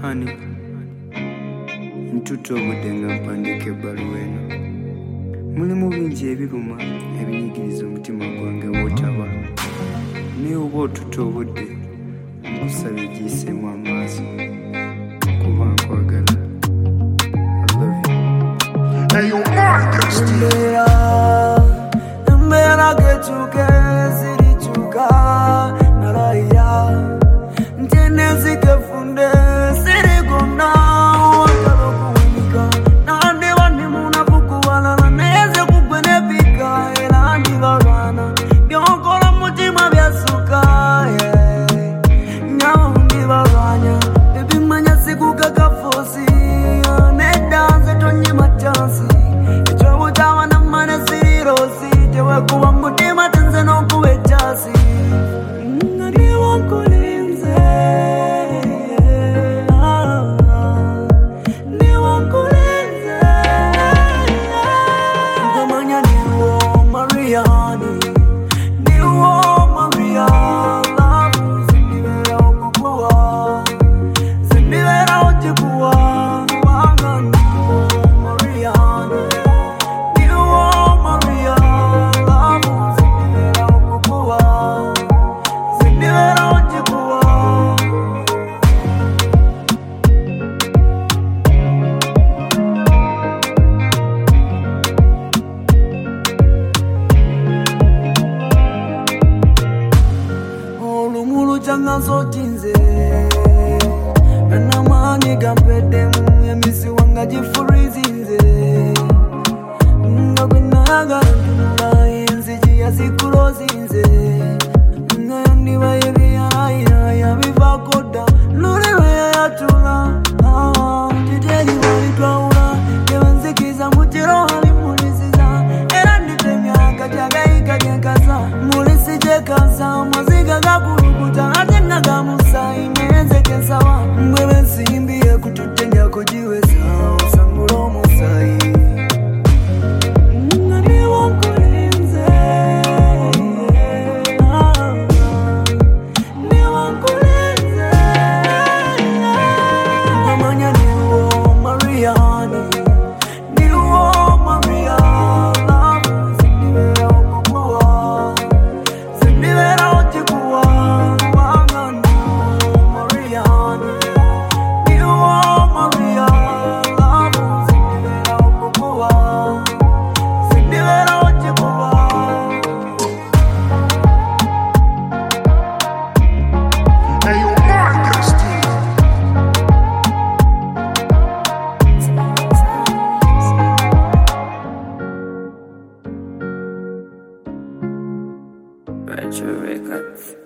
Honey, ntutobodde nga mpandiika ebbaluwa eno. Mulimu bingi ebiruma ebinyigiriza omutima gwange bw'otaba. Naye oba otutobodde, nkusabye giyiseemu amaaso kuba nkwagala. I love you. Hey, yo, Majesty. Mbera gechuke sirichuka naraya ntenezi kefunde sirigona wakalokunika nande wani munafukuwana neze kugwenepika era ndibarwana byokola mutima byasuka nyawo ndibarwanya bibimanya sikukakafosi nedanze tonyima chansi echobutawa namane sirirosi kuba mutima tenze nokuba ejasi naliwo nkulinze niwo nkulinze nkumanya niwo Mariani niwo Maria lavu zindibera okukuwa zindibera okikuwa wanga niwo Mariani niwo Maria Changa sotinze Nanamani gampedemu Yemisi wanga jifurizinze Ngakwinaga ntunula Yenziji ya sikulozinze Ngayandiwa yebi ya viva koda Nurewe ya yatula Titeli walitwaula Yewenzikiza mutiro halimuliziza Era nditemyaka Chagaika kekasa Mulisi kasa Maziga gakurukuta Atenga gamusa Ineze kesawa Mwebe nsimbi ya kututenya kujiweza Sangulo musai Nganiwa nkulinze Niwa nkulinze Ngamanya niwo Mariani Niwo Maria Lavu zindibera okukuwa zindibera okikuwa wanga niwo Mariani niwo Maria Lavu zindibera okukuwa zindibera okikuwa. Hey, yo, Majesty. Retro Records.